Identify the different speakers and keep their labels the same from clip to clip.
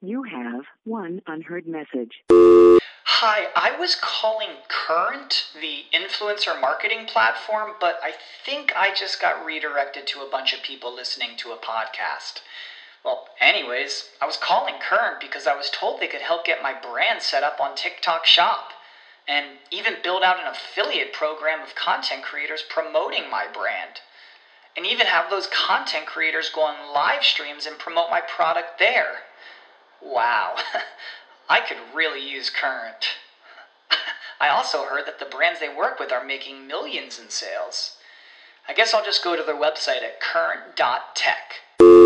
Speaker 1: You have one unheard message.
Speaker 2: Hi, I was calling Current, the influencer marketing platform, but I think I just got redirected to a bunch of people listening to a podcast. Well, anyways, I was calling Current because I was told they could help get my brand set up on TikTok Shop, and even build out an affiliate program of content creators promoting my brand, and even have those content creators go on live streams and promote my product there. Wow, I could really use Current. I also heard that the brands they work with are making millions in sales. I guess I'll just go to their website at current.tech.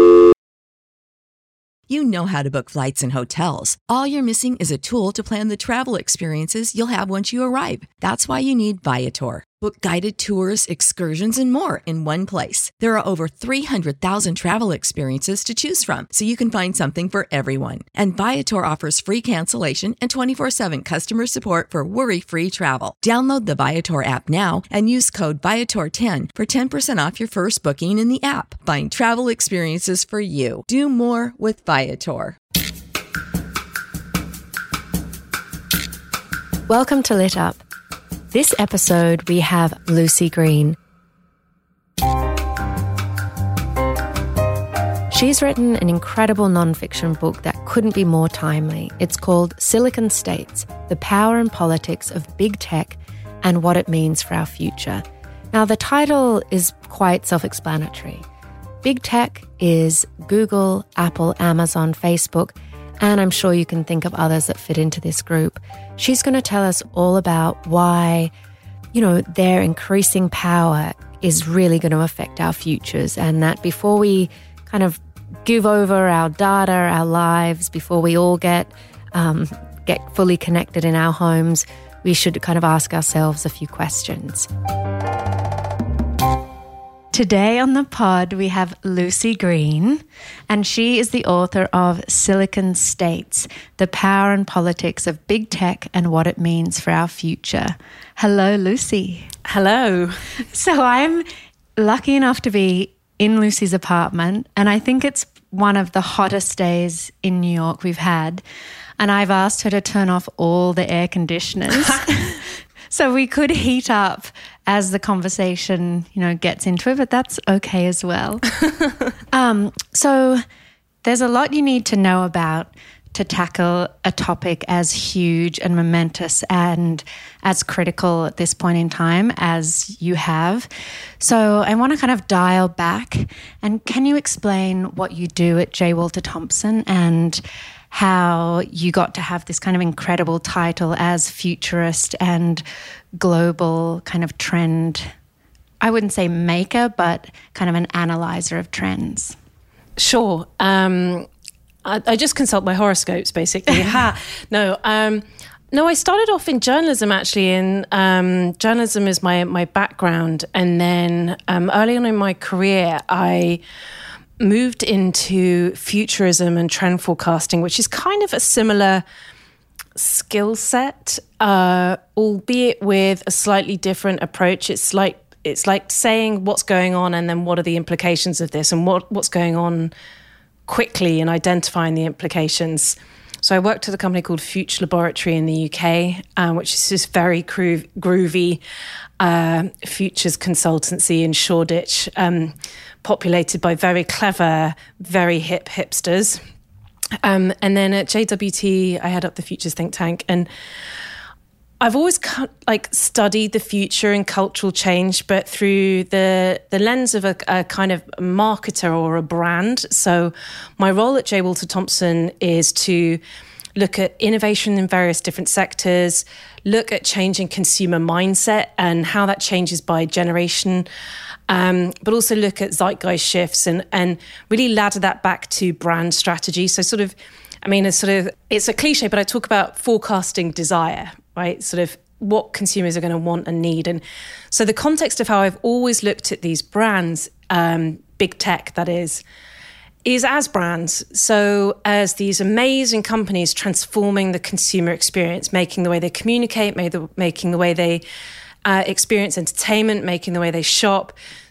Speaker 3: You know how to book flights and hotels. All you're missing is a tool to plan the travel experiences you'll have once you arrive. That's why you need Viator. Book guided tours, excursions, and more in one place. There are over 300,000 travel experiences to choose from, so you can find something for everyone. And Viator offers free cancellation and 24/7 customer support for worry-free travel. Download the Viator app now and use code Viator10 for 10% off your first booking in the app. Find travel experiences for you. Do more with Viator.
Speaker 4: Welcome to Lit Up. This episode, we have Lucy Green. She's written an incredible nonfiction book that couldn't be more timely. It's called Silicon States: The Power and Politics of Big Tech and What It Means for Our Future. Now, the title is quite self-explanatory. Big Tech is Google, Apple, Amazon, Facebook, and I'm sure you can think of others that fit into this group. She's going to tell us all about why, their increasing power is really going to affect our futures, and that before we kind of give over our data, our lives, before we all get fully connected in our homes, we should kind of ask ourselves a few questions. Today on the pod, we have Lucy Green, and she is the author of Silicon States: The Power and Politics of Big Tech and What It Means for Our Future. Hello, Lucy.
Speaker 5: Hello.
Speaker 4: So I'm lucky enough to be in Lucy's apartment, and I think it's one of the hottest days in New York we've had, and I've asked her to turn off all the air conditioners. So we could heat up as the conversation, gets into it, but that's okay as well. So there's a lot you need to know about to tackle a topic as huge and momentous and as critical at this point in time as you have. So I want to kind of dial back, and can you explain what you do at J. Walter Thompson and how you got to have this kind of incredible title as futurist and global kind of trend, I wouldn't say maker, but kind of an analyzer of trends?
Speaker 5: Sure. I just consult my horoscopes, basically. No, I started off in journalism, actually. Journalism is my background. And then early on in my career, I moved into futurism and trend forecasting, which is kind of a similar skill set, albeit with a slightly different approach. It's like saying what's going on and then what are the implications of this, and what's going on quickly and identifying the implications. So I worked at a company called Future Laboratory in the UK, which is this very groovy futures consultancy in Shoreditch, populated by very clever, very hip hipsters. And then at JWT, I head up the Futures think tank, and I've always studied the future and cultural change, but through the lens of a kind of marketer or a brand. So my role at J. Walter Thompson is to look at innovation in various different sectors, look at changing consumer mindset and how that changes by generation, but also look at zeitgeist shifts and really ladder that back to brand strategy. So it's a cliche, but I talk about forecasting desire, right? Sort of what consumers are going to want and need. And so the context of how I've always looked at these brands, big tech that is as brands. So as these amazing companies transforming the consumer experience, making the way they communicate, making the way they experience entertainment, making the way they shop.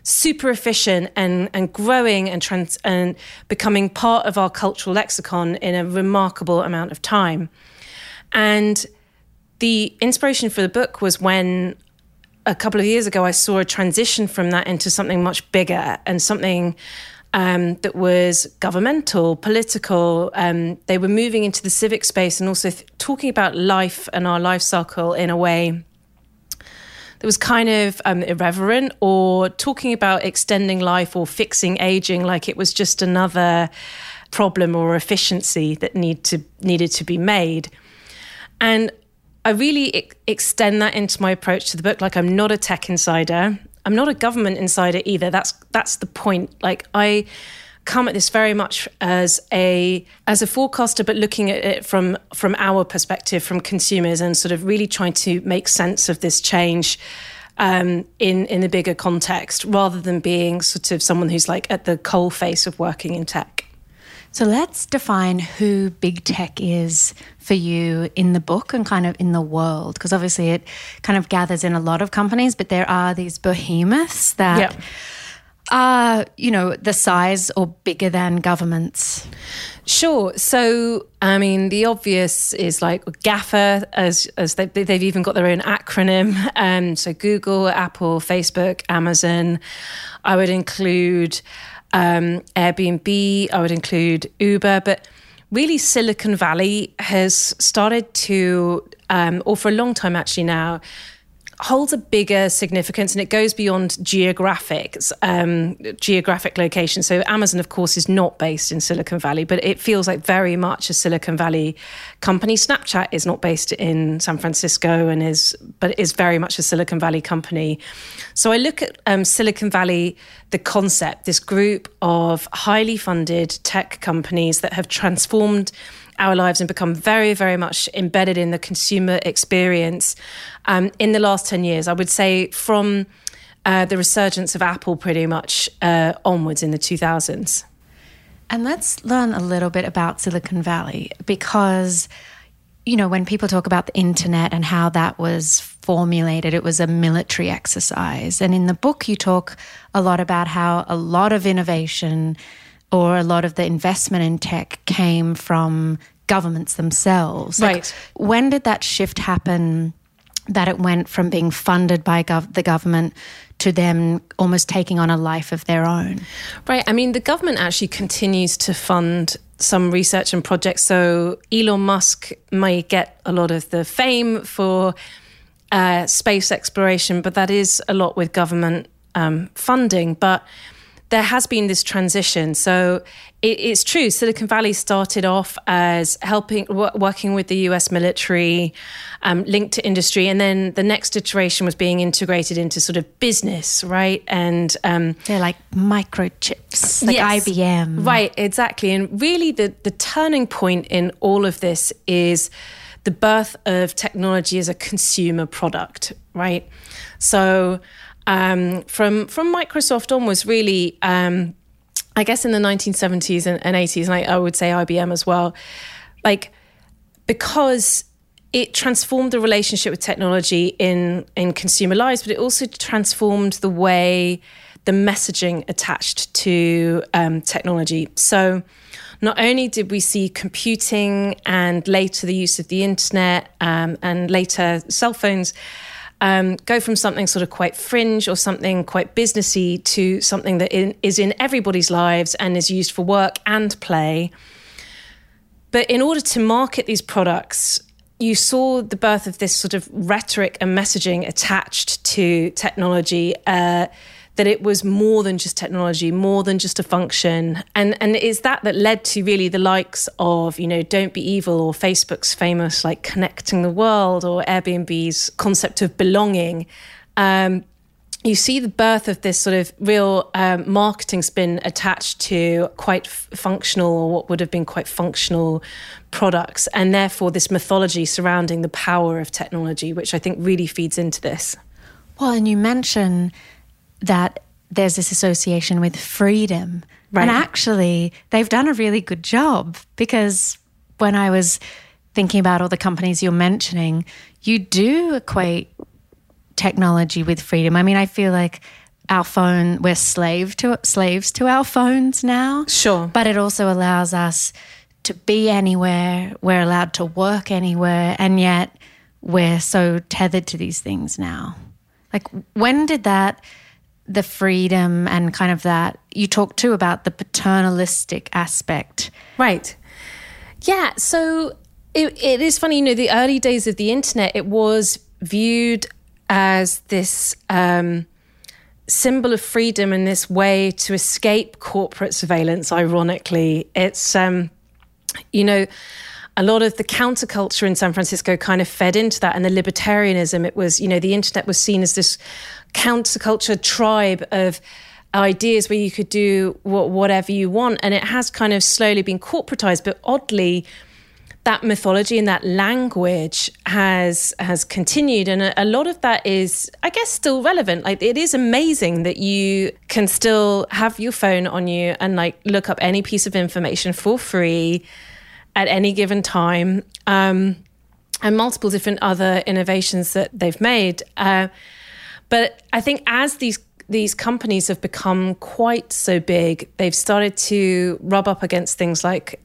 Speaker 5: super efficient and growing and becoming part of our cultural lexicon in a remarkable amount of time. And the inspiration for the book was when a couple of years ago I saw a transition from that into something much bigger and something that was governmental, political. They were moving into the civic space and also talking about life and our life cycle in a way that was kind of irreverent, or talking about extending life or fixing aging like it was just another problem or efficiency that needed to be made. And I really extend that into my approach to the book. Like, I'm not a tech insider. I'm not a government insider either. That's the point. Like, I come at this very much as a forecaster, but looking at it from our perspective, from consumers, and sort of really trying to make sense of this change in the bigger context, rather than being sort of someone who's like at the coalface of working in tech.
Speaker 4: So let's define who big tech is for you in the book and kind of in the world, because obviously it kind of gathers in a lot of companies, but there are these behemoths that are, the size or bigger than governments.
Speaker 5: Sure. So, I mean, the obvious is like GAFA, as they've even got their own acronym. So Google, Apple, Facebook, Amazon. I would include Airbnb, I would include Uber, but really Silicon Valley has started to, or for a long time actually now, holds a bigger significance, and it goes beyond geographic location. So Amazon, of course, is not based in Silicon Valley, but it feels like very much a Silicon Valley company. Snapchat is not based in San Francisco but is very much a Silicon Valley company. So I look at Silicon Valley, the concept, this group of highly funded tech companies that have transformed our lives and become very, very much embedded in the consumer experience in the last 10 years. I would say from the resurgence of Apple pretty much onwards in the 2000s.
Speaker 4: And let's learn a little bit about Silicon Valley, because, when people talk about the internet and how that was formulated, it was a military exercise. And in the book, you talk a lot about how a lot of innovation or a lot of the investment in tech came from governments themselves.
Speaker 5: Right.
Speaker 4: When did that shift happen, that it went from being funded by the government to them almost taking on a life of their own?
Speaker 5: Right. I mean, the government actually continues to fund some research and projects. So Elon Musk may get a lot of the fame for space exploration, but that is a lot with government funding. But there has been this transition. So it's true, Silicon Valley started off as working with the US military, linked to industry, and then the next iteration was being integrated into sort of business, right? And
Speaker 4: they're like microchips, like
Speaker 5: yes,
Speaker 4: IBM.
Speaker 5: Right, exactly. And really the turning point in all of this is the birth of technology as a consumer product, right? So from Microsoft on was really, I guess in the 1970s and 80s, and I would say IBM as well, like, because it transformed the relationship with technology in consumer lives, but it also transformed the way the messaging attached to technology. So not only did we see computing and later the use of the internet and later cell phones go from something sort of quite fringe or something quite businessy to something that is in everybody's lives and is used for work and play. But in order to market these products, you saw the birth of this sort of rhetoric and messaging attached to technology, that it was more than just technology, more than just a function. And it's that led to really the likes of, Don't Be Evil, or Facebook's famous like connecting the world, or Airbnb's concept of belonging. You see the birth of this sort of real marketing spin attached to quite functional, or what would have been quite functional products, and therefore this mythology surrounding the power of technology, which I think really feeds into this.
Speaker 4: Well, and you mention that there's this association with freedom. Right. And actually, they've done a really good job, because when I was thinking about all the companies you're mentioning, you do equate technology with freedom. I mean, I feel like our phone, we're slaves to our phones now.
Speaker 5: Sure.
Speaker 4: But it also allows us to be anywhere. We're allowed to work anywhere. And yet we're so tethered to these things now. Like, when did the freedom and kind of that, you talked too about the paternalistic aspect.
Speaker 5: Right. Yeah. So it is funny, the early days of the internet, it was viewed as this symbol of freedom and this way to escape corporate surveillance, ironically. It's, a lot of the counterculture in San Francisco kind of fed into that, and the libertarianism. It was, the internet was seen as this counterculture tribe of ideas where you could do whatever you want. And it has kind of slowly been corporatized, but oddly, that mythology and that language has continued. And a lot of that is, I guess, still relevant. Like, it is amazing that you can still have your phone on you and like look up any piece of information for free at any given time, and multiple different other innovations that they've made. But I think as these companies have become quite so big, they've started to rub up against things like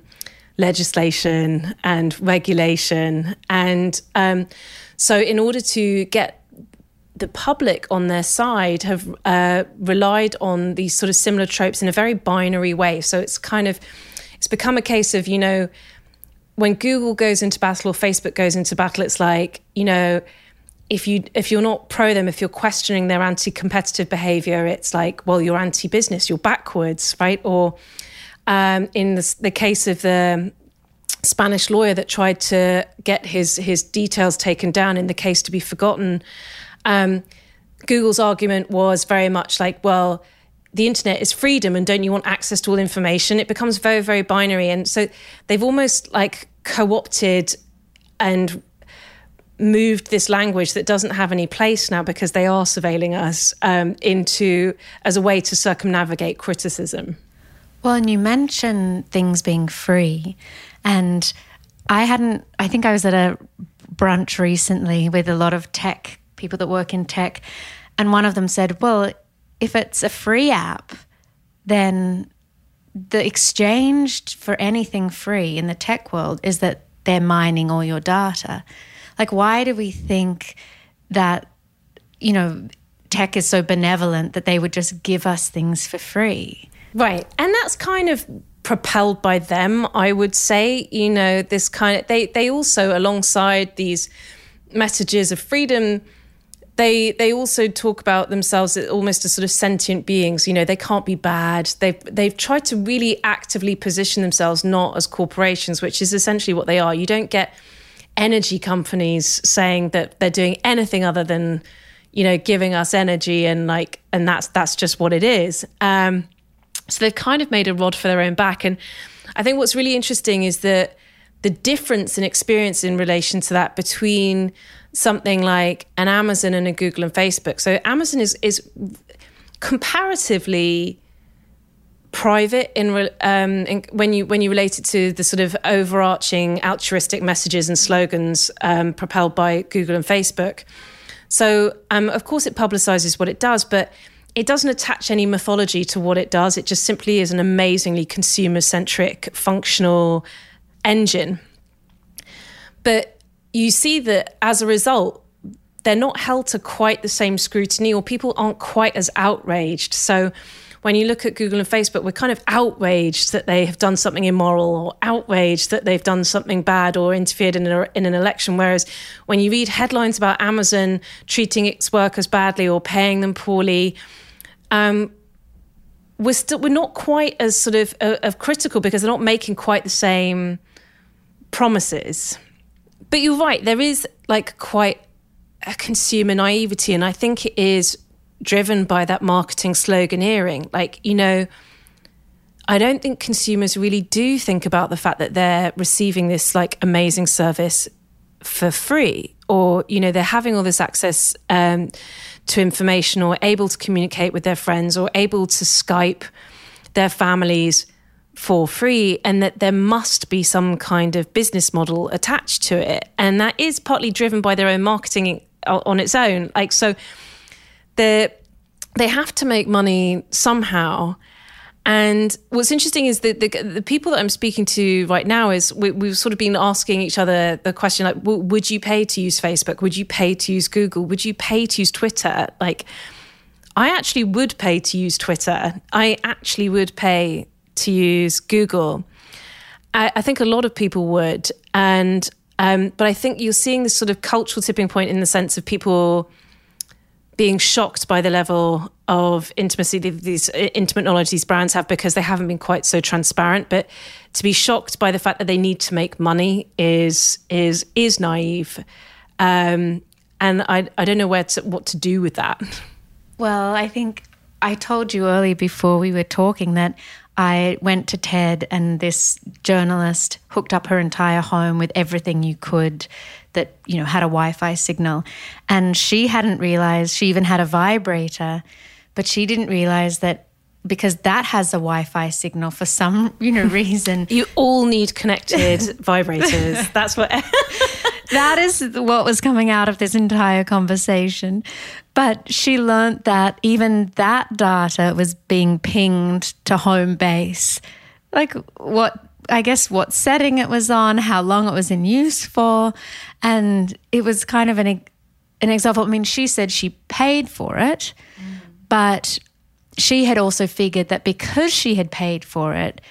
Speaker 5: legislation and regulation. And so in order to get the public on their side, have relied on these sort of similar tropes in a very binary way. So it's become a case of, when Google goes into battle or Facebook goes into battle, it's like, if you're not pro them, if you're questioning their anti-competitive behavior, it's like, well, you're anti-business, you're backwards, right? Or in the case of the Spanish lawyer that tried to get his details taken down in the case to be forgotten, Google's argument was very much like, well, the internet is freedom, and don't you want access to all information? It becomes very, very binary. And so they've almost like co-opted and moved this language that doesn't have any place now, because they are surveilling us as a way to circumnavigate criticism.
Speaker 4: Well, and you mentioned things being free, and I think I was at a brunch recently with a lot of tech people that work in tech, and one of them said, well, if it's a free app, then the exchange for anything free in the tech world is that they're mining all your data. Like, why do we think that, tech is so benevolent that they would just give us things for free?
Speaker 5: Right. And that's kind of propelled by them, I would say. This kind of, they also, alongside these messages of freedom, they also talk about themselves almost as sort of sentient beings. They can't be bad. They've tried to really actively position themselves not as corporations, which is essentially what they are. You don't get energy companies saying that they're doing anything other than, giving us energy and that's just what it is. So they've kind of made a rod for their own back. And I think what's really interesting is that the difference in experience in relation to that between something like an Amazon and a Google and Facebook. So Amazon is comparatively private when you relate it to the sort of overarching altruistic messages and slogans propelled by Google and Facebook. So of course it publicizes what it does, but it doesn't attach any mythology to what it does. It just simply is an amazingly consumer-centric, functional engine. But you see that as a result, they're not held to quite the same scrutiny, or people aren't quite as outraged. So when you look at Google and Facebook, we're kind of outraged that they have done something immoral, or outraged that they've done something bad or interfered in an election. Whereas when you read headlines about Amazon treating its workers badly or paying them poorly, we're not quite as sort of critical, because they're not making quite the same promises. But you're right, there is like quite a consumer naivety, and I think it is driven by that marketing sloganeering. Like, I don't think consumers really do think about the fact that they're receiving this like amazing service for free, or, they're having all this access to information, or able to communicate with their friends, or able to Skype their families for free, and that there must be some kind of business model attached to it. And that is partly driven by their own marketing on its own. Like, so the they have to make money somehow. And what's interesting is that the people that I'm speaking to right now is we've sort of been asking each other the question, like, would you pay to use Facebook? Would you pay to use Google? Would you pay to use Twitter? Like, I actually would pay to use Twitter. I actually would pay to use Google. I think a lot of people would. And but I think you're seeing this sort of cultural tipping point in the sense of people being shocked by the level of intimacy these intimate knowledge these brands have, because they haven't been quite so transparent. But to be shocked by the fact that they need to make money is naive, and I don't know what to do with that.
Speaker 4: Well, I think I told you earlier before we were talking that I went to TED and this journalist hooked up her entire home with everything you could that, you know, had a Wi-Fi signal. And she hadn't realized she even had a vibrator, but she didn't realize that because that has a Wi-Fi signal for some, reason.
Speaker 5: You all need connected vibrators. That's what...
Speaker 4: That is what was coming out of this entire conversation. But she learnt that even that data was being pinged to home base. Like what setting it was on, how long it was in use for. And it was kind of an example. I mean, she said she paid for it, but she had also figured that because she had paid for it,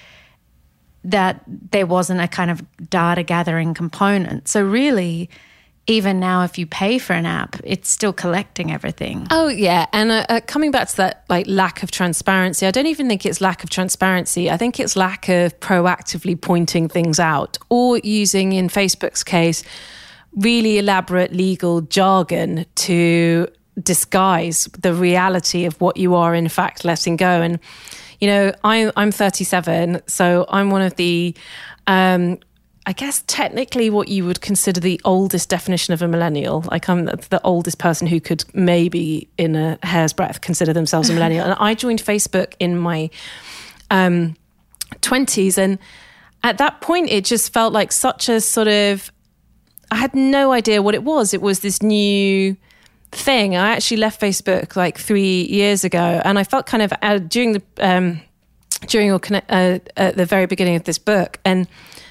Speaker 4: that there wasn't a kind of data gathering component. So really, even now, if you pay for an app, it's still collecting everything.
Speaker 5: Oh, yeah. And coming back to that lack of transparency, I don't even think it's lack of transparency. I think it's lack of proactively pointing things out, or using, in Facebook's case, really elaborate legal jargon to disguise the reality of what you are in fact letting go. And I'm 37, so I'm one of the, I guess technically what you would consider the oldest definition of a millennial. Like, I'm the oldest person who could maybe in a hair's breadth consider themselves a millennial. And I joined Facebook in my 20s. And at that point, it just felt like such a sort of, I had no idea what it was. It was this new thing. I actually left Facebook 3 years ago, and I felt kind of at the very beginning of this book, and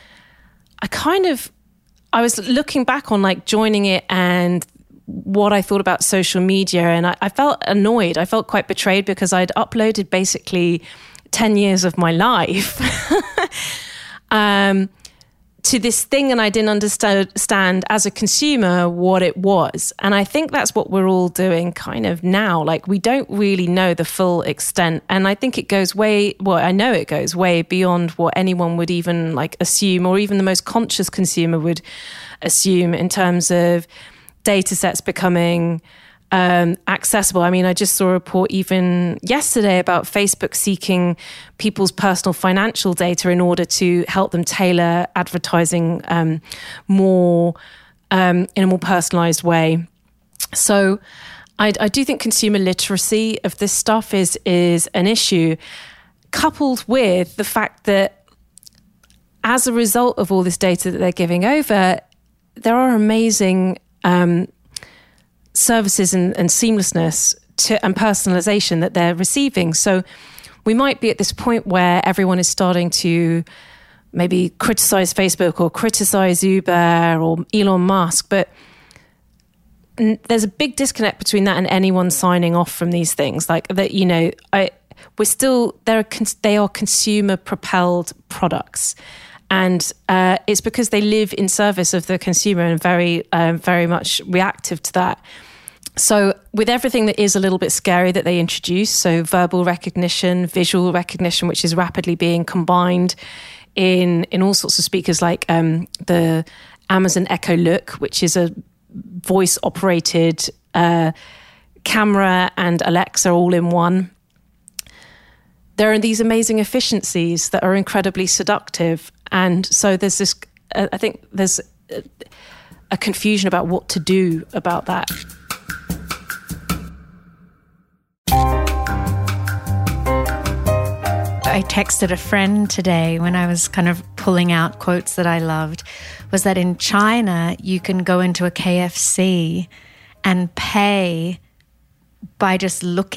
Speaker 5: I was looking back on joining it and what I thought about social media, and I felt annoyed. I felt quite betrayed because I'd uploaded basically 10 years of my life to this thing, and I didn't understand as a consumer what it was. And I think that's what we're all doing kind of now. We don't really know the full extent. And I think it goes I know it goes way beyond what anyone would even assume, or even the most conscious consumer would assume, in terms of data sets becoming accessible. I mean, I just saw a report even yesterday about Facebook seeking people's personal financial data in order to help them tailor advertising more in a more personalized way. So I do think consumer literacy of this stuff is an issue, coupled with the fact that as a result of all this data that they're giving over, there are amazing services and seamlessness and personalization that they're receiving. So we might be at this point where everyone is starting to maybe criticize Facebook or criticize Uber or Elon Musk, but there's a big disconnect between that and anyone signing off from these things. They are consumer propelled products. And it's because they live in service of the consumer and very much reactive to that. So with everything that is a little bit scary that they introduce, so verbal recognition, visual recognition, which is rapidly being combined in all sorts of speakers, like the Amazon Echo Look, which is a voice-operated camera and Alexa all in one. There are these amazing efficiencies that are incredibly seductive. And so there's this, I think there's a confusion about what to do about that.
Speaker 4: I texted a friend today when I was kind of pulling out quotes that I loved, was that in China, you can go into a KFC and pay by just looking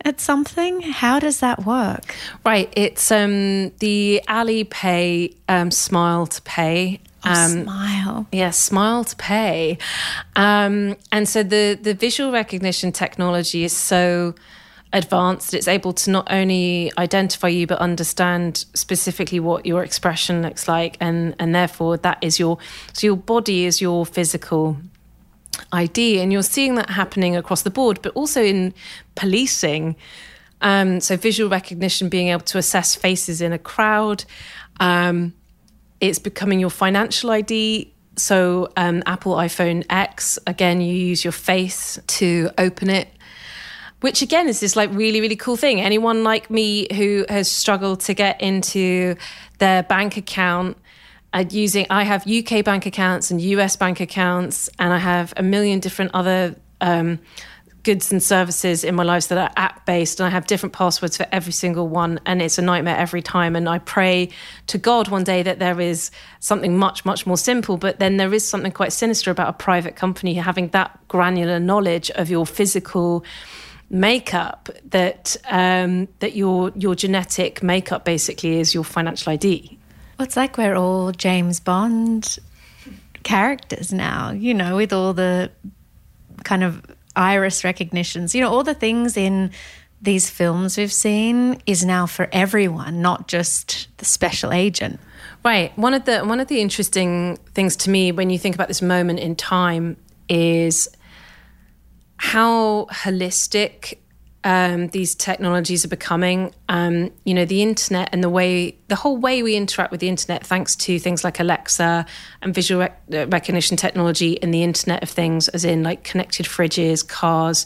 Speaker 4: at something? How does that work?
Speaker 5: Right. It's the Alipay Smile to Pay.
Speaker 4: Smile.
Speaker 5: Yeah, Smile to Pay. And so the visual recognition technology is so advanced that it's able to not only identify you but understand specifically what your expression looks like, and therefore that is your body is your physical ID, and you're seeing that happening across the board, but also in policing. So visual recognition, being able to assess faces in a crowd. It's becoming your financial ID. So Apple iPhone X, again, you use your face to open it, which again is this like really, really cool thing. Anyone like me who has struggled to get into their bank account I have UK bank accounts and US bank accounts, and I have a million different other goods and services in my life that are app-based, and I have different passwords for every single one, and it's a nightmare every time. And I pray to God one day that there is something much, much more simple, but then there is something quite sinister about a private company having that granular knowledge of your physical makeup, that your genetic makeup basically is your financial ID.
Speaker 4: Well, it's like we're all James Bond characters now, with all the kind of iris recognitions, all the things in these films we've seen is now for everyone, not just the special agent.
Speaker 5: Right. One of the interesting things to me when you think about this moment in time is how holistic these technologies are becoming. The internet and the whole way we interact with the internet, thanks to things like Alexa and visual recognition technology and the Internet of Things, as in like connected fridges, cars,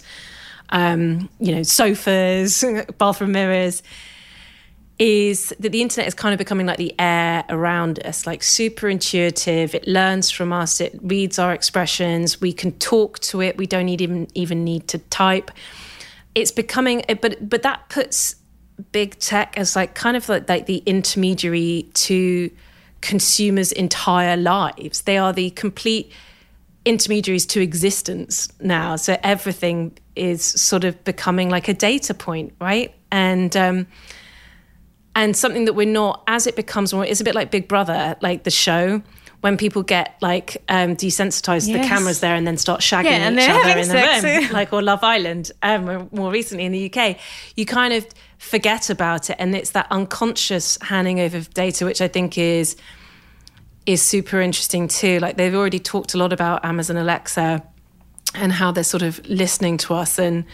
Speaker 5: sofas, bathroom mirrors, is that the internet is kind of becoming like the air around us, like super intuitive. It learns from us. It reads our expressions. We can talk to it. We don't even need to type. It's becoming, but that puts big tech as like kind of like the intermediary to consumers' entire lives. They are the complete intermediaries to existence now. So everything is sort of becoming like a data point, right? And something that we're not, as it becomes more, it's a bit like Big Brother, like the show, when people get like desensitized to the cameras there and then start shagging each other in the room, like, or Love Island, more recently in the UK, you kind of forget about it, and it's that unconscious handing over of data, which I think is super interesting too. Like they've already talked a lot about Amazon Alexa and how they're sort of listening to us, and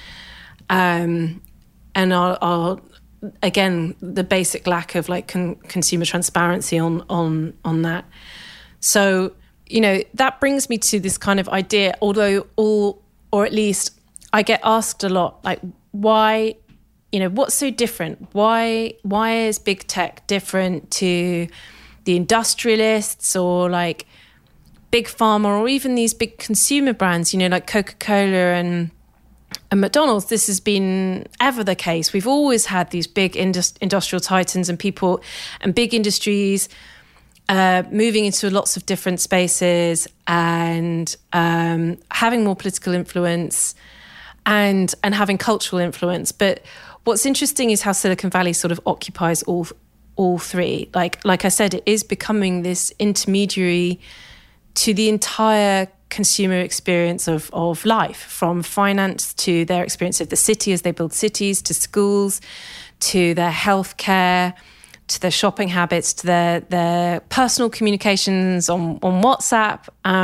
Speaker 5: our again, the basic lack of like consumer transparency on that. So, that brings me to this kind of idea, or at least I get asked a lot, like, why, what's so different? Why is big tech different to the industrialists or like big pharma or even these big consumer brands, like Coca-Cola and McDonald's? This has been ever the case. We've always had these big industrial titans and people and big industries moving into lots of different spaces and having more political influence and having cultural influence. But what's interesting is how Silicon Valley sort of occupies all three. Like I said, it is becoming this intermediary to the entire consumer experience of life, from finance to their experience of the city as they build cities, to schools, to their healthcare, to their shopping habits, to their personal communications on WhatsApp.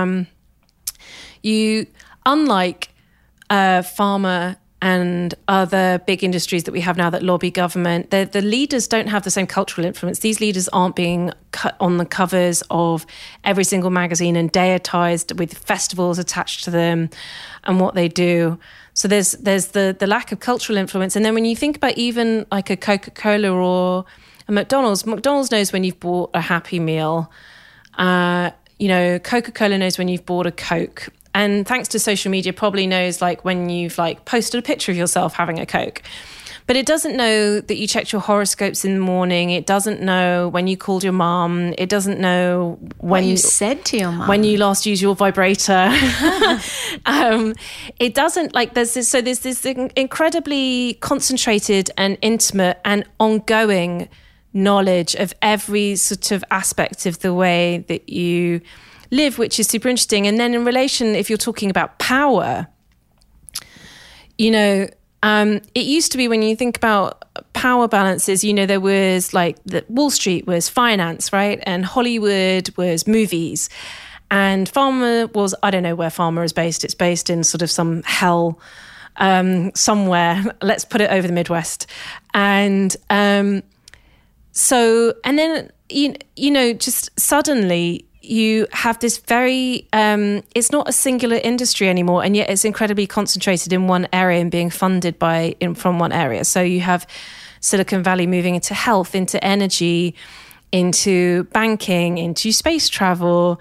Speaker 5: Unlike pharma and other big industries that we have now that lobby government, the leaders don't have the same cultural influence. These leaders aren't being cut on the covers of every single magazine and deitized with festivals attached to them and what they do. So there's the lack of cultural influence. And then when you think about even like a Coca-Cola or a McDonald's knows when you've bought a Happy Meal. Coca-Cola knows when you've bought a Coke. And thanks to social media, probably knows like when you've like posted a picture of yourself having a Coke. But it doesn't know that you checked your horoscopes in the morning. It doesn't know when you called your mom. It doesn't know when
Speaker 4: what you said to your mom.
Speaker 5: When you last used your vibrator. It doesn't, like, there's this incredibly concentrated and intimate and ongoing knowledge of every sort of aspect of the way that you live, which is super interesting. And then in relation, if you're talking about power, you know, it used to be, when you think about power balances, you know, there was like Wall Street was finance, right? And Hollywood was movies. And Pharma was, I don't know where Pharma is based. It's based in sort of some hell somewhere. Let's put it over the Midwest. And so, and then, you know, just suddenly you have this very, it's not a singular industry anymore, and yet it's incredibly concentrated in one area and being funded from one area. So you have Silicon Valley moving into health, into energy, into banking, into space travel,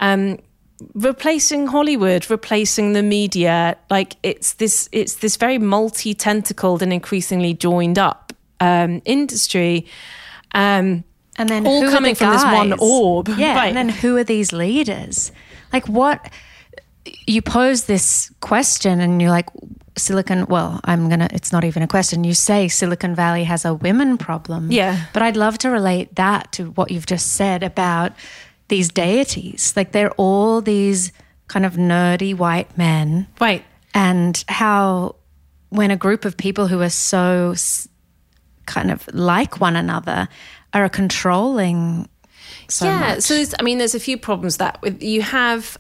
Speaker 5: replacing Hollywood, replacing the media. Like it's this very multi-tentacled and increasingly joined up industry.
Speaker 4: And then
Speaker 5: all coming from this one orb.
Speaker 4: Yeah,
Speaker 5: right.
Speaker 4: And then who are these leaders? Like, what? You pose this question and you're like, it's not even a question. You say Silicon Valley has a women problem.
Speaker 5: Yeah.
Speaker 4: But I'd love to relate that to what you've just said about these deities. Like, they're all these kind of nerdy white men.
Speaker 5: Right.
Speaker 4: And how when a group of people who are so kind of like one another are controlling so much.
Speaker 5: So there's a few problems that you have.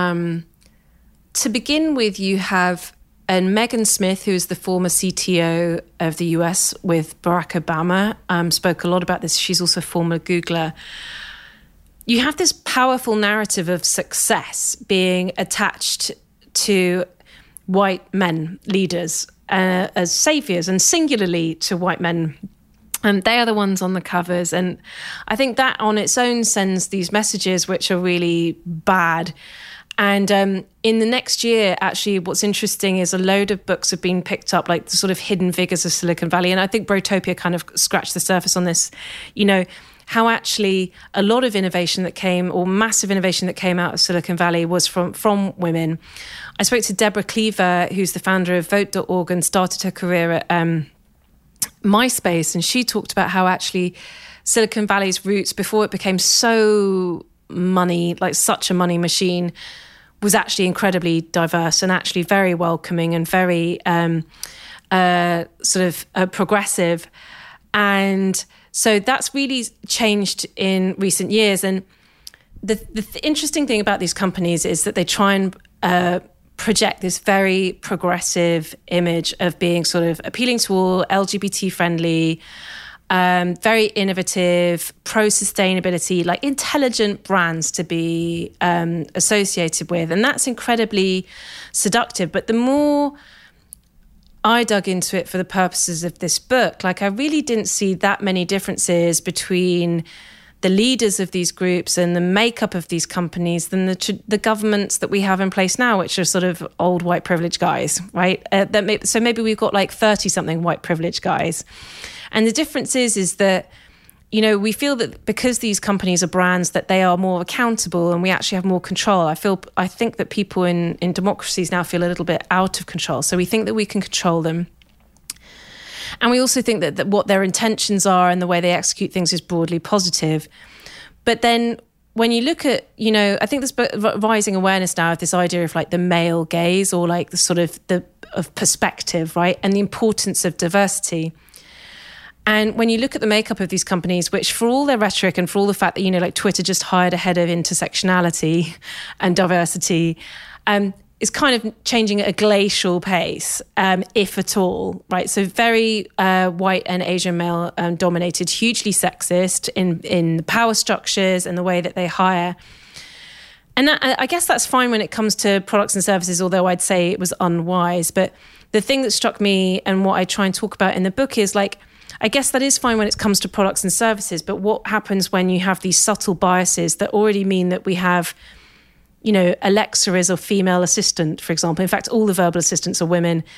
Speaker 5: To begin with, you have Megan Smith, who is the former CTO of the US with Barack Obama, spoke a lot about this. She's also a former Googler. You have this powerful narrative of success being attached to white men leaders as saviors, and singularly to white men. And they are the ones on the covers. And I think that on its own sends these messages which are really bad. And in the next year, actually, what's interesting is a load of books have been picked up, like the sort of hidden figures of Silicon Valley. And I think Brotopia kind of scratched the surface on this, you know, how actually a lot of innovation that came, or massive innovation that came out of Silicon Valley, was from women. I spoke to Deborah Cleaver, who's the founder of Vote.org and started her career at MySpace, and she talked about how actually Silicon Valley's roots, before it became so money, like such a money machine, was actually incredibly diverse and actually very welcoming and very progressive. And so that's really changed in recent years. And the interesting thing about these companies is that they try and project this very progressive image of being sort of appealing to all, LGBT friendly, very innovative, pro-sustainability, like intelligent brands to be associated with. And that's incredibly seductive. But the more I dug into it for the purposes of this book, like I really didn't see that many differences between the leaders of these groups and the makeup of these companies than the governments that we have in place now, which are sort of old white privileged guys, right? So maybe we've got like 30-something white privileged guys. And the difference is that, you know, we feel that because these companies are brands, that they are more accountable and we actually have more control. I think that people in democracies now feel a little bit out of control. So we think that we can control them. And we also think that what their intentions are and the way they execute things is broadly positive. But then when you look at, you know, I think there's rising awareness now of this idea of like the male gaze, or like the sort of of perspective, right? And the importance of diversity. And when you look at the makeup of these companies, which for all their rhetoric and for all the fact that, you know, like Twitter just hired a head of intersectionality and diversity, is kind of changing at a glacial pace, if at all, right? So very white and Asian male dominated, hugely sexist in the power structures and the way that they hire. And I guess that's fine when it comes to products and services, although I'd say it was unwise. But the thing that struck me and what I try and talk about in the book is like, I guess that is fine when it comes to products and services, but what happens when you have these subtle biases that already mean that we have, you know, Alexa is a female assistant, for example. In fact, all the verbal assistants are women.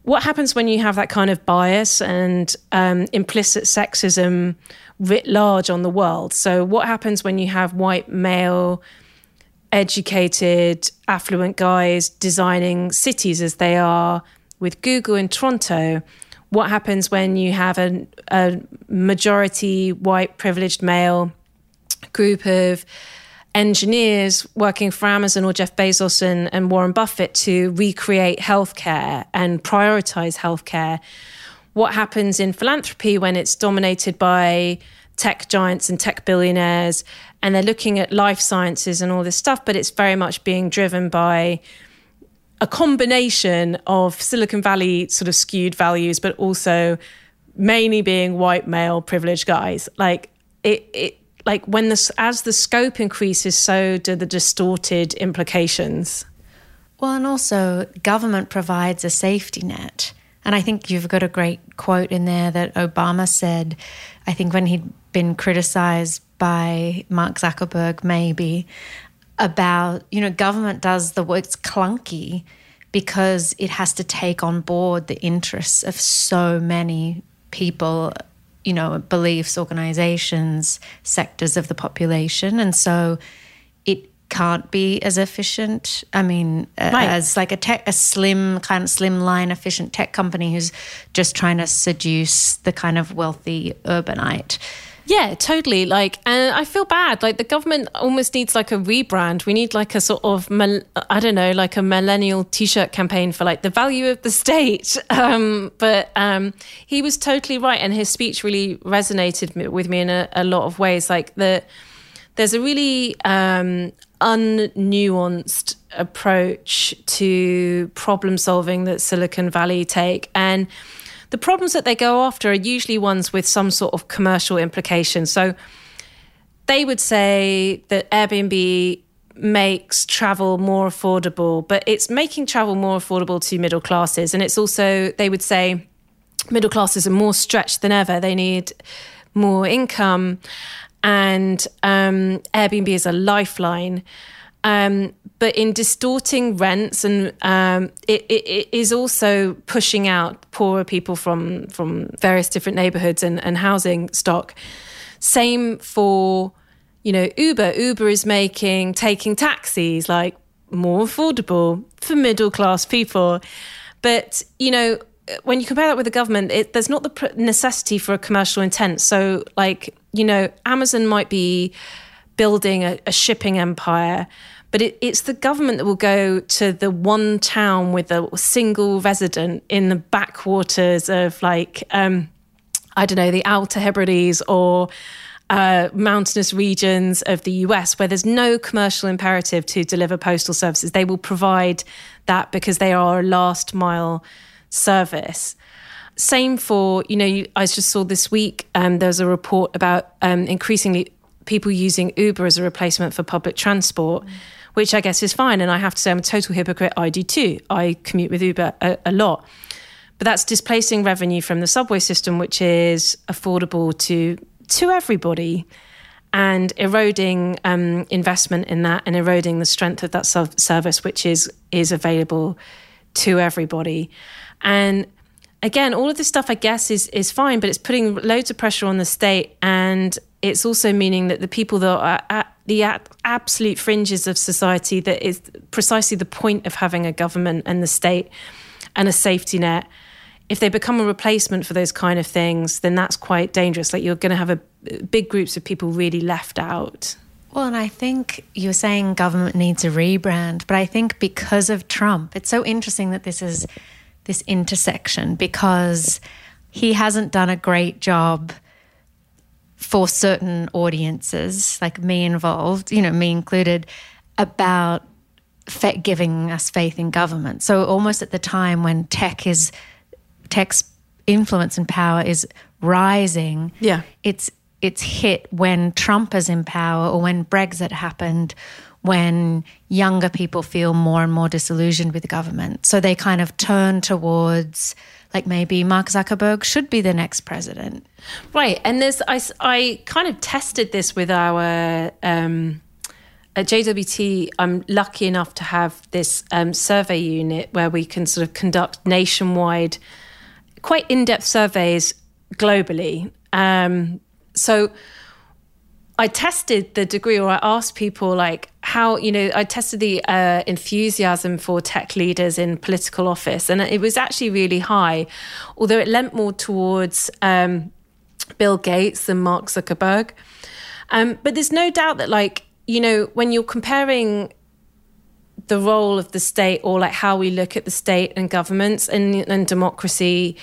Speaker 5: what happens when you have that kind of bias and implicit sexism writ large on the world? So what happens when you have white, male, educated, affluent guys designing cities as they are with Google in Toronto? What happens when you have a majority white, privileged male group of engineers working for Amazon or Jeff Bezos and Warren Buffett to recreate healthcare and prioritize healthcare? What happens in philanthropy when it's dominated by tech giants and tech billionaires, and they're looking at life sciences and all this stuff, but it's very much being driven by a combination of Silicon Valley sort of skewed values, but also mainly being white, male, privileged guys. Like as the scope increases, so do the distorted implications.
Speaker 4: Well, and also government provides a safety net. And I think you've got a great quote in there that Obama said, I think when he'd been criticized by Mark Zuckerberg maybe, about, government does the work, it's clunky because it has to take on board the interests of so many people, beliefs, organizations, sectors of the population. And so it can't be as efficient. I mean,
Speaker 5: right.
Speaker 4: As like a slim line efficient tech company who's just trying to seduce the kind of wealthy urbanite.
Speaker 5: Yeah, totally. And I feel bad. The government almost needs a rebrand. We need a sort of, a millennial T-shirt campaign for the value of the state. But he was totally right. And his speech really resonated with me in a lot of ways. There's a really unnuanced approach to problem solving that Silicon Valley take. And the problems that they go after are usually ones with some sort of commercial implication. So they would say that Airbnb makes travel more affordable, but it's making travel more affordable to middle classes. And it's also, they would say, middle classes are more stretched than ever. They need more income. And Airbnb is a lifeline. But in distorting rents, and it is also pushing out poorer people from various different neighborhoods and housing stock. Same for, Uber. Uber is taking taxis more affordable for middle class people. But, when you compare that with the government, there's not the necessity for a commercial intent. So Amazon might be building a shipping empire, but it's the government that will go to the one town with a single resident in the backwaters of the Outer Hebrides or mountainous regions of the US where there's no commercial imperative to deliver postal services. They will provide that because they are a last mile service. Same for, I just saw this week, there's a report about increasingly people using Uber as a replacement for public transport, which I guess is fine. And I have to say I'm a total hypocrite. I do too. I commute with Uber a lot. But that's displacing revenue from the subway system, which is affordable to everybody, and eroding investment in that and eroding the strength of that service, which is available to everybody. And again, all of this stuff, I guess, is fine, but it's putting loads of pressure on the state. And it's also meaning that the people that are at the absolute fringes of society, that is precisely the point of having a government and the state and a safety net, if they become a replacement for those kind of things, then that's quite dangerous. You're going to have big groups of people really left out.
Speaker 4: Well, and I think you're saying government needs a rebrand, but I think because of Trump, it's so interesting that this is this intersection, because he hasn't done a great job for certain audiences, like me involved, me included, about giving us faith in government. So almost at the time when tech's influence and power is rising,
Speaker 5: yeah,
Speaker 4: it's hit when Trump is in power or when Brexit happened, when younger people feel more and more disillusioned with the government. So they kind of turn towards maybe Mark Zuckerberg should be the next president.
Speaker 5: Right. And I kind of tested this with our at JWT, I'm lucky enough to have this survey unit where we can sort of conduct nationwide, quite in-depth surveys globally. So I tested the degree, or I asked people like how, I tested the enthusiasm for tech leaders in political office, and it was actually really high, although it lent more towards Bill Gates than Mark Zuckerberg. But there's no doubt that when you're comparing the role of the state, or like how we look at the state and governments and democracy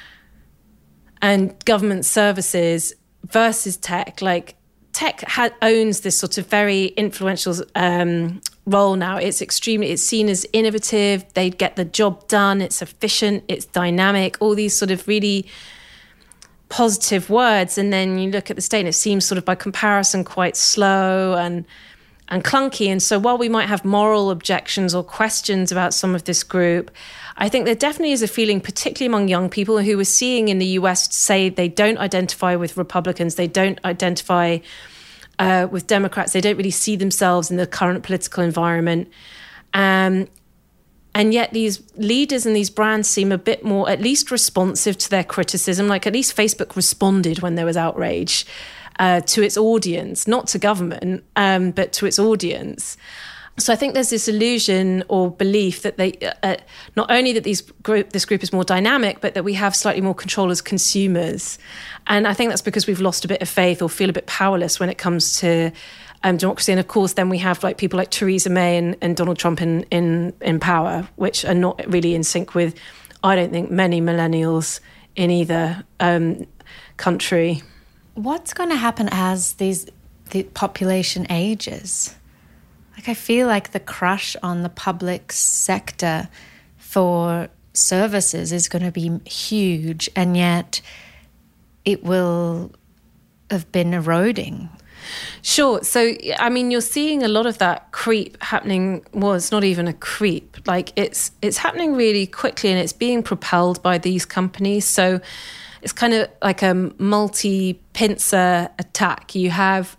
Speaker 5: and government services versus tech, tech owns this sort of very influential role now. It's seen as innovative. They get the job done. It's efficient. It's dynamic. All these sort of really positive words. And then you look at the state and it seems sort of by comparison quite slow and clunky. And so while we might have moral objections or questions about some of this group, I think there definitely is a feeling, particularly among young people who we're seeing in the US say they don't identify with Republicans, they don't identify with Democrats, they don't really see themselves in the current political environment. And yet these leaders and these brands seem a bit more, at least responsive to their criticism. Like at least Facebook responded when there was outrage to its audience, not to government, but to its audience. So I think there's this illusion or belief that they, not only that this group is more dynamic, but that we have slightly more control as consumers. And I think that's because we've lost a bit of faith or feel a bit powerless when it comes to democracy. And of course, then we have people like Theresa May and Donald Trump in power, which are not really in sync with, I don't think, many millennials in either country.
Speaker 4: What's going to happen as the population ages? I feel like the crush on the public sector for services is going to be huge, and yet it will have been eroding.
Speaker 5: Sure. So, you're seeing a lot of that creep happening. Well, it's not even a creep. It's happening really quickly, and it's being propelled by these companies. So it's kind of like a multi-pincer attack. You have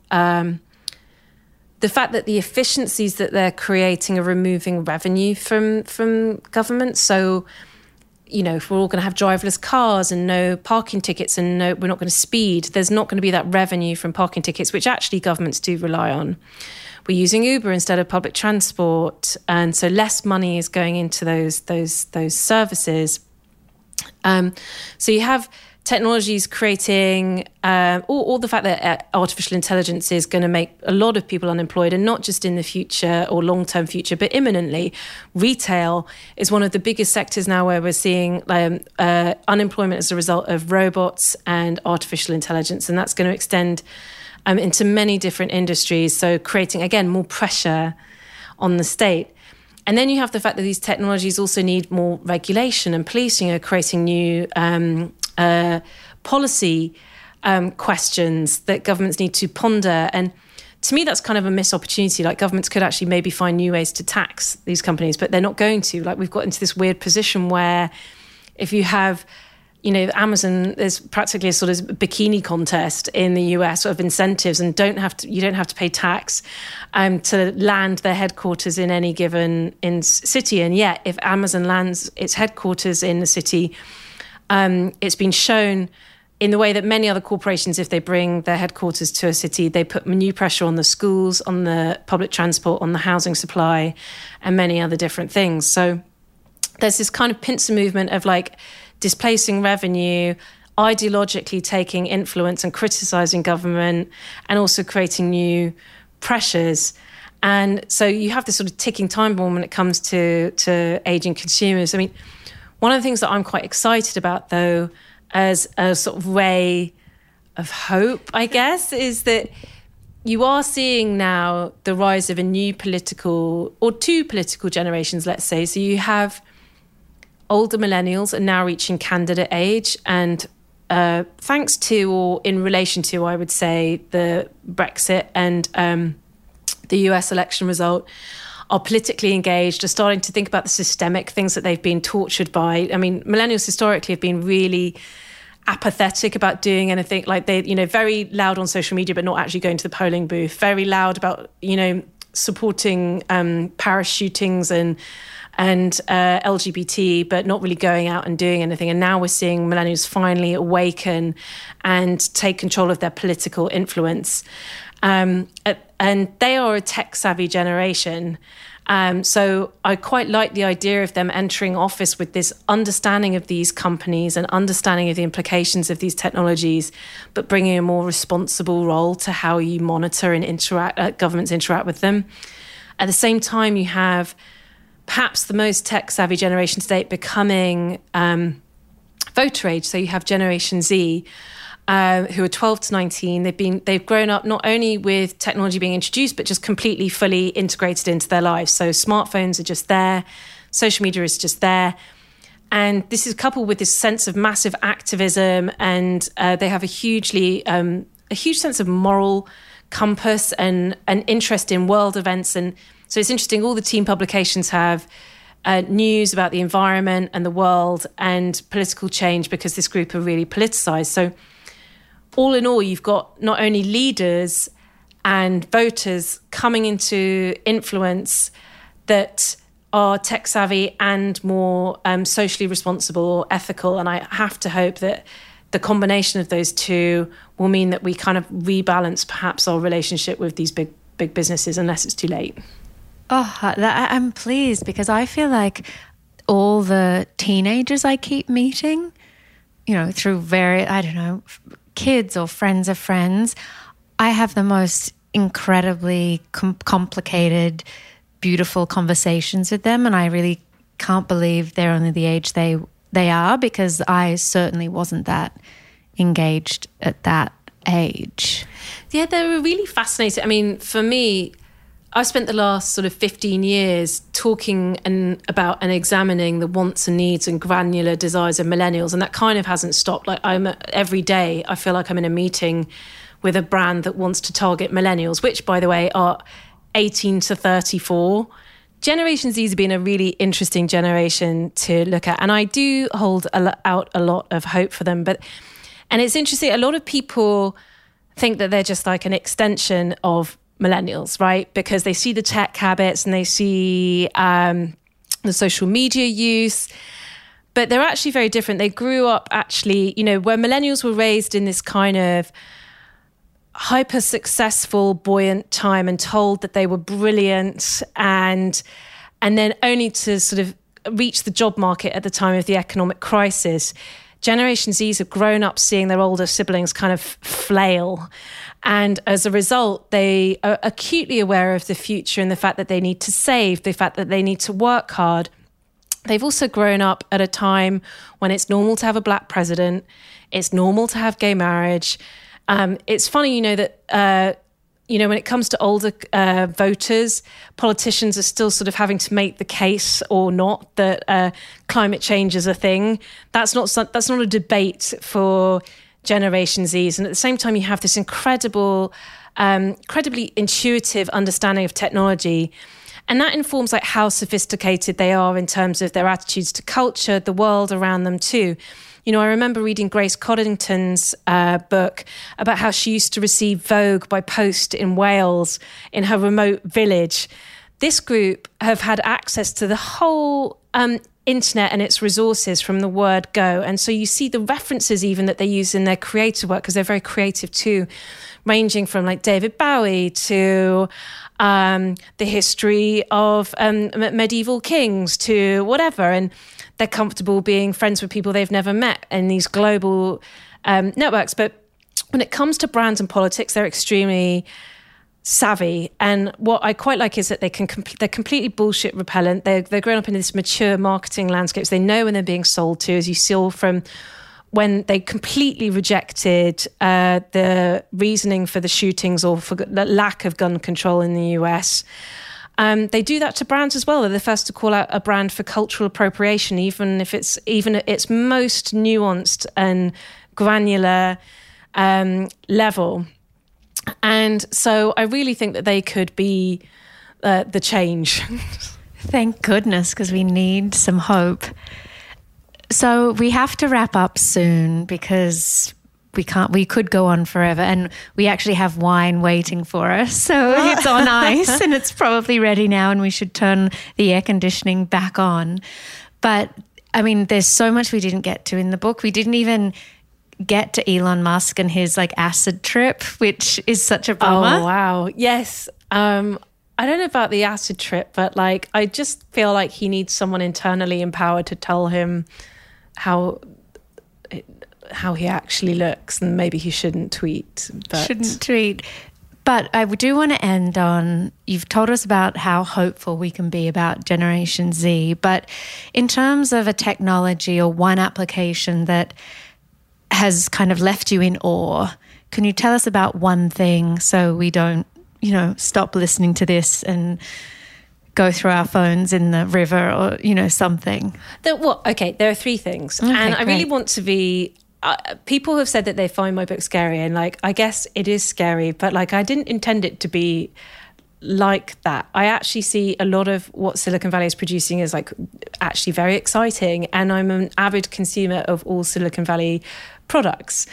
Speaker 5: the fact that the efficiencies that they're creating are removing revenue from government. So, if we're all going to have driverless cars and no parking tickets and we're not going to speed, there's not going to be that revenue from parking tickets, which actually governments do rely on. We're using Uber instead of public transport, and so less money is going into those services. So you have technologies creating, or the fact that artificial intelligence is going to make a lot of people unemployed, and not just in the future or long-term future, but imminently. Retail is one of the biggest sectors now where we're seeing unemployment as a result of robots and artificial intelligence, and that's going to extend into many different industries, so creating, again, more pressure on the state. And then you have the fact that these technologies also need more regulation, and policing are creating new policy questions that governments need to ponder. And to me, that's kind of a missed opportunity. Governments could actually maybe find new ways to tax these companies, but they're not going to. We've got into this weird position where if you have, Amazon, there's practically a sort of bikini contest in the US of incentives, and you don't have to pay tax to land their headquarters in any given city. And yet, if Amazon lands its headquarters in the city, it's been shown in the way that many other corporations, if they bring their headquarters to a city, they put new pressure on the schools, on the public transport, on the housing supply, and many other different things. So there's this kind of pincer movement of displacing revenue, ideologically taking influence and criticizing government, and also creating new pressures. And so you have this sort of ticking time bomb when it comes to aging consumers. One of the things that I'm quite excited about, though, as a sort of ray of hope, I guess, is that you are seeing now the rise of a new political, or two political generations, let's say. So you have older millennials are now reaching candidate age, and thanks to, or in relation to, I would say, the Brexit and the US election result, are politically engaged, are starting to think about the systemic things that they've been tortured by. Millennials historically have been really apathetic about doing anything. They, very loud on social media, but not actually going to the polling booth. Very loud about, supporting Paris shootings and LGBT, but not really going out and doing anything. And now we're seeing millennials finally awaken and take control of their political influence. And they are a tech-savvy generation. So I quite like the idea of them entering office with this understanding of these companies and understanding of the implications of these technologies, but bringing a more responsible role to how you monitor and governments interact with them. At the same time, you have perhaps the most tech-savvy generation to date becoming voter age. So you have Generation Z, who are 12 to 19. They've grown up not only with technology being introduced, but just completely, fully integrated into their lives. So smartphones are just there, social media is just there. And this is coupled with this sense of massive activism, and they have a huge sense of moral compass and an interest in world events. And so it's interesting, all the teen publications have news about the environment and the world and political change, because this group are really politicized. So all in all, you've got not only leaders and voters coming into influence that are tech savvy and more socially responsible or ethical. And I have to hope that the combination of those two will mean that we kind of rebalance perhaps our relationship with these big businesses, unless it's too late.
Speaker 4: Oh, I'm pleased, because I feel like all the teenagers I keep meeting, through kids or friends of friends, I have the most incredibly complicated, beautiful conversations with them, and I really can't believe they're only the age they are, because I certainly wasn't that engaged at that age.
Speaker 5: Yeah, they were really fascinating. I mean, for me, I've spent the last sort of 15 years talking about and examining the wants and needs and granular desires of millennials, and that kind of hasn't stopped. Like, every day I feel like I'm in a meeting with a brand that wants to target millennials, which, by the way, are 18 to 34. Generation Z has been a really interesting generation to look at, and I do hold out a lot of hope for them. And it's interesting, a lot of people think that they're just like an extension of millennials, right? Because they see the tech habits and they see the social media use, but they're actually very different. They grew up actually, where millennials were raised in this kind of hyper successful, buoyant time and told that they were brilliant, and then only to sort of reach the job market at the time of the economic crisis. Generation Zs have grown up seeing their older siblings kind of flail. And as a result, they are acutely aware of the future and the fact that they need to save, the fact that they need to work hard. They've also grown up at a time when it's normal to have a black president. It's normal to have gay marriage. It's funny, that when it comes to older voters, politicians are still sort of having to make the case or not that climate change is a thing. That's not a debate for Generation Zs. And at the same time, you have this incredibly intuitive understanding of technology. And that informs like how sophisticated they are in terms of their attitudes to culture, the world around them too. I remember reading Grace Coddington's book about how she used to receive Vogue by post in Wales in her remote village. This group have had access to the whole internet and its resources from the word go. And so you see the references even that they use in their creative work, because they're very creative too, ranging from like David Bowie to the history of medieval kings to whatever. And they're comfortable being friends with people they've never met in these global networks. But when it comes to brands and politics, they're extremely savvy. And what I quite like is that they're completely bullshit repellent. They're grown up in this mature marketing landscapes. They know when they're being sold to, as you saw from when they completely rejected the reasoning for the shootings or for the lack of gun control in the US. They do that to brands as well. They're the first to call out a brand for cultural appropriation, even at its most nuanced and granular level. And so I really think that they could be the change.
Speaker 4: Thank goodness, because we need some hope. So we have to wrap up soon, because we could go on forever, and we actually have wine waiting for us. So it's on ice and it's probably ready now, and we should turn the air conditioning back on. But I mean, there's so much we didn't get to in the book. We didn't even get to Elon Musk and his like acid trip, which is such a bummer.
Speaker 5: Oh, wow. Yes. I don't know about the acid trip, but like, I just feel like he needs someone internally empowered to tell him how he actually looks, and maybe he shouldn't tweet.
Speaker 4: But I do want to end on, you've told us about how hopeful we can be about Generation Z, but in terms of a technology or one application that has kind of left you in awe, can you tell us about one thing so we don't, stop listening to this and go through our phones in the river or, something?
Speaker 5: There are three things.
Speaker 4: Okay,
Speaker 5: and I really
Speaker 4: great.
Speaker 5: want to be... people have said that they find my book scary, and like, I guess it is scary, but like, I didn't intend it to be like that. I actually see a lot of what Silicon Valley is producing as like actually very exciting, and I'm an avid consumer of all Silicon Valley products.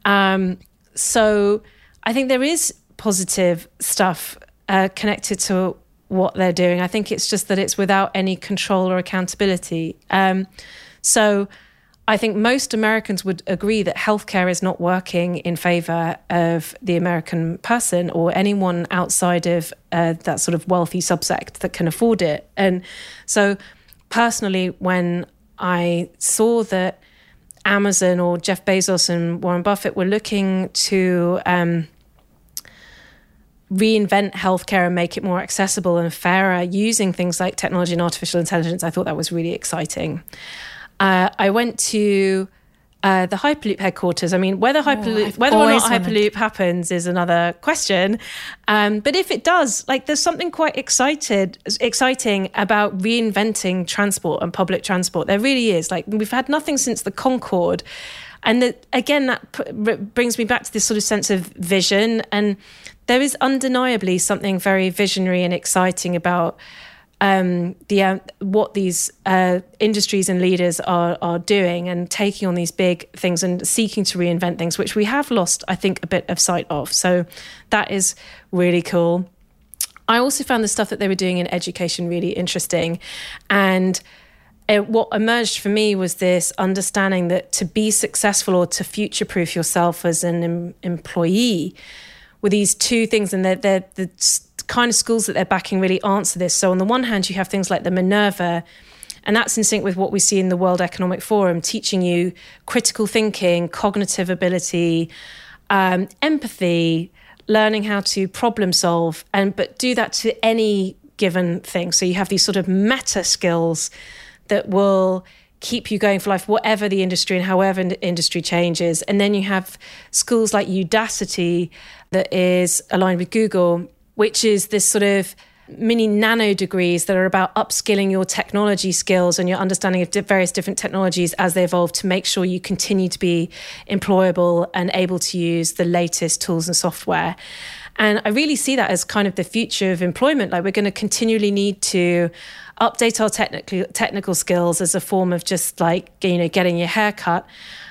Speaker 5: So I think there is positive stuff connected to what they're doing. I think it's just that it's without any control or accountability. So I think most Americans would agree that healthcare is not working in favor of the American person or anyone outside of that sort of wealthy subsect that can afford it. And so personally, when I saw that Amazon or Jeff Bezos and Warren Buffett were looking to reinvent healthcare and make it more accessible and fairer using things like technology and artificial intelligence, I thought that was really exciting. I went to the Hyperloop headquarters. I mean, whether or not Hyperloop happens is another question. But if it does, like, there's something quite exciting about reinventing transport and public transport. There really is. Like, we've had nothing since the Concorde. And that brings me back to this sort of sense of vision. And there is undeniably something very visionary and exciting about what these industries and leaders are doing and taking on these big things and seeking to reinvent things, which we have lost, I think, a bit of sight of. So that is really cool. I also found the stuff that they were doing in education really interesting. And what emerged for me was this understanding that to be successful or to future-proof yourself as an employee were these two things, and they're the kind of schools that they're backing really answer this. So on the one hand, you have things like the Minerva, and that's in sync with what we see in the World Economic Forum, teaching you critical thinking, cognitive ability, empathy, learning how to problem solve, but do that to any given thing. So you have these sort of meta skills that will keep you going for life, whatever the industry and however the industry changes. And then you have schools like Udacity that is aligned with Google, which is this sort of mini nano degrees that are about upskilling your technology skills and your understanding of various different technologies as they evolve to make sure you continue to be employable and able to use the latest tools and software. And I really see that as kind of the future of employment. Like, we're going to continually need to update our technical skills as a form of just like, getting your hair cut,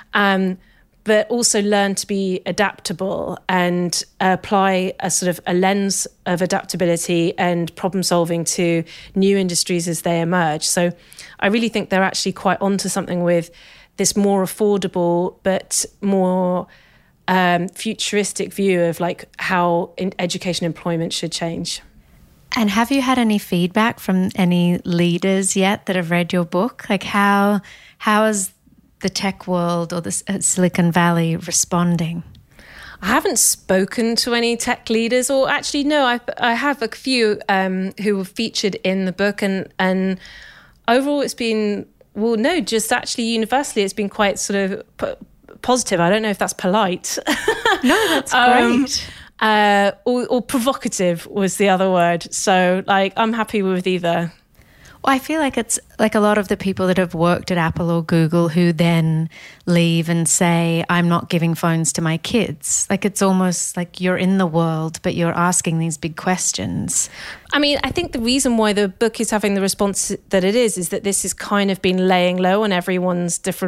Speaker 5: but also learn to be adaptable and apply a sort of a lens of adaptability and problem solving to new industries as they emerge. So I really think they're actually quite onto something with this more affordable but more futuristic view of like how education employment should change.
Speaker 4: And have you had any feedback from any leaders yet that have read your book? Like, how is the tech world or the Silicon Valley responding?
Speaker 5: I haven't spoken to any tech leaders, or actually, no, I have a few who were featured in the book, and overall it's been, just actually universally it's been quite sort of positive. I don't know if that's polite.
Speaker 4: No, that's great.
Speaker 5: Or provocative was the other word. So, like, I'm happy with either.
Speaker 4: Well, I feel like it's like a lot of the people that have worked at Apple or Google who then leave and say, I'm not giving phones to my kids. Like, it's almost like you're in the world, but you're asking these big questions.
Speaker 5: I mean, I think the reason why the book is having the response that it is that this has kind of been laying low on everyone's different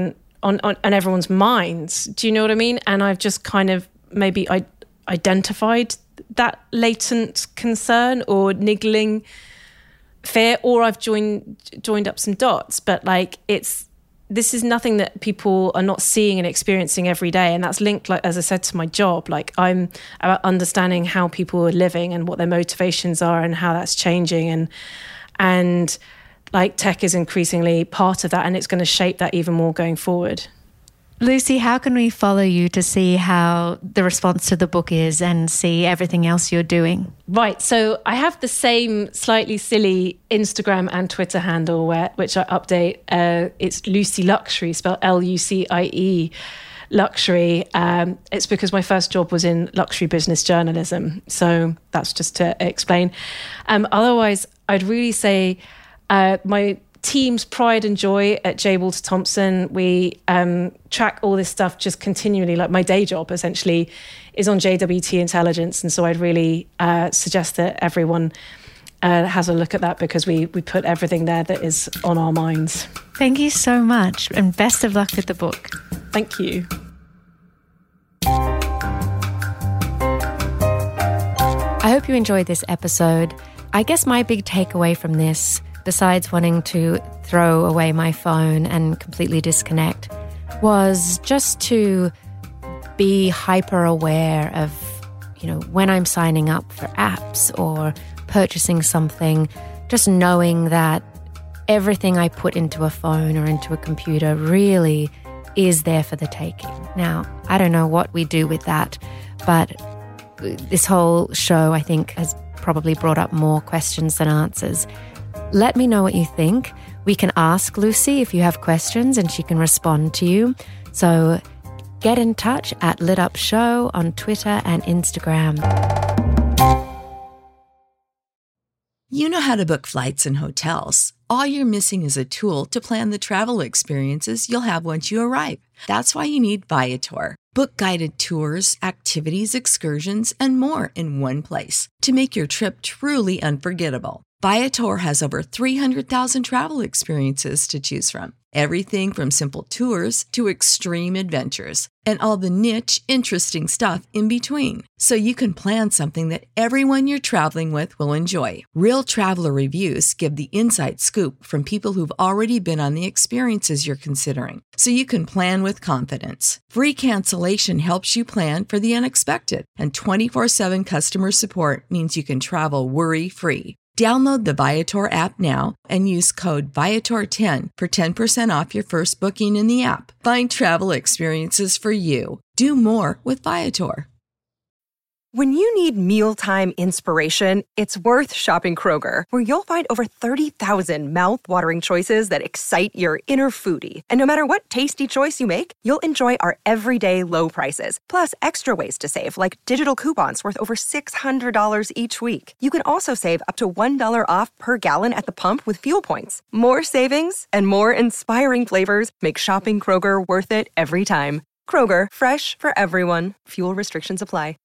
Speaker 5: on everyone's minds. Do you know what I mean? And I've just kind of maybe identified that latent concern or niggling fear, or I've joined up some dots. But like, this is nothing that people are not seeing and experiencing every day. And that's linked, like, as I said, to my job. Like, I'm about understanding how people are living and what their motivations are and how that's changing. And like, tech is increasingly part of that, and it's going to shape that even more going forward.
Speaker 4: Lucy, how can we follow you to see how the response to the book is and see everything else you're doing?
Speaker 5: Right. So I have the same slightly silly Instagram and Twitter handle which I update. It's Lucie Luxury, spelled Lucie Luxury. It's because my first job was in luxury business journalism. So that's just to explain. Otherwise, I'd really say my team's pride and joy at J. Walter Thompson. We track all this stuff just continually. Like, my day job essentially is on JWT Intelligence. And so I'd really suggest that everyone has a look at that, because we put everything there that is on our minds.
Speaker 4: Thank you so much, and best of luck with the book.
Speaker 5: Thank you.
Speaker 4: I hope you enjoyed this episode. I guess my big takeaway from this, besides wanting to throw away my phone and completely disconnect, was just to be hyper aware of, when I'm signing up for apps or purchasing something, just knowing that everything I put into a phone or into a computer really is there for the taking. Now, I don't know what we do with that, but this whole show, I think, has probably brought up more questions than answers. Let me know what you think. We can ask Lucy if you have questions, and she can respond to you. So get in touch at Lit Up Show on Twitter and Instagram.
Speaker 3: You know how to book flights and hotels. All you're missing is a tool to plan the travel experiences you'll have once you arrive. That's why you need Viator. Book guided tours, activities, excursions, and more in one place to make your trip truly unforgettable. Viator has over 300,000 travel experiences to choose from. Everything from simple tours to extreme adventures, and all the niche, interesting stuff in between. So you can plan something that everyone you're traveling with will enjoy. Real traveler reviews give the inside scoop from people who've already been on the experiences you're considering. So you can plan with confidence. Free cancellation helps you plan for the unexpected. And 24/7 customer support means you can travel worry-free. Download the Viator app now and use code Viator10 for 10% off your first booking in the app. Find travel experiences for you. Do more with Viator.
Speaker 6: When you need mealtime inspiration, it's worth shopping Kroger, where you'll find over 30,000 mouth-watering choices that excite your inner foodie. And no matter what tasty choice you make, you'll enjoy our everyday low prices, plus extra ways to save, like digital coupons worth over $600 each week. You can also save up to $1 off per gallon at the pump with fuel points. More savings and more inspiring flavors make shopping Kroger worth it every time. Kroger, fresh for everyone. Fuel restrictions apply.